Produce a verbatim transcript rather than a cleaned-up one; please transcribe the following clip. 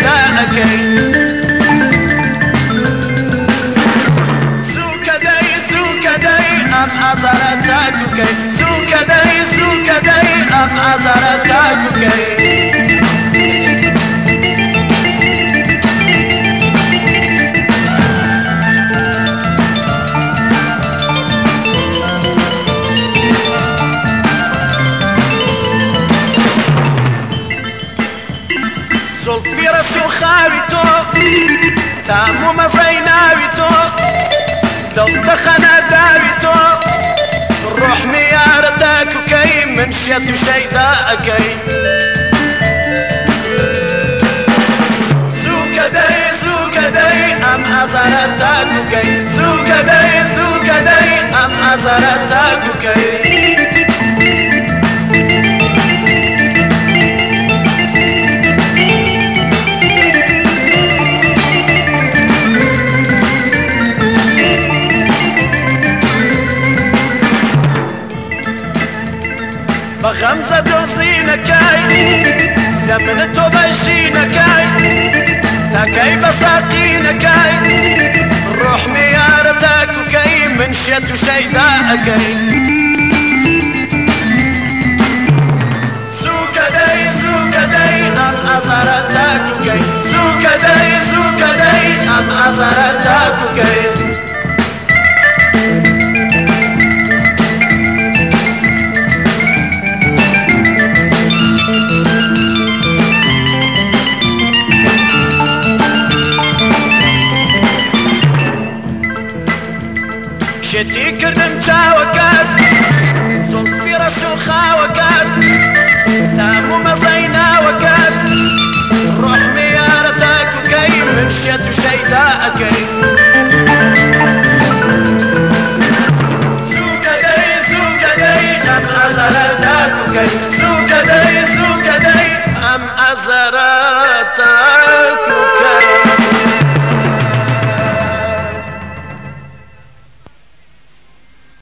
شيداءكي سوكدي سوكدي أم أزرتاكوكي سوكدي سوكدي أم أزرتاكوكي زلفي رسو خاويتو تامو مزيناويتو دلت خنا داويتو الروح ميارتك وكي من شيت شيداءكي سوكدي سوكدي أم أزرتك وكي سوكدي سوكدي أم أزرتك وكي بغمزة دوزينكاي لمن توبشينكاي تاكاي بساقينكاي الروح ميارتك وكاي من شت وشيداءكاي سوكدي سوكدي أم أزرتك وكاي سوكدي سوكدي أم أزرتك وكاي شتي كردم تاوكات زلفي رسو خاوكات تامو مزينا وكات روح ميارتك وكي من شت وشيداءكي سوكدي سوكدي أم أزرتك وكي سوكدي سوكدي أم أزرتك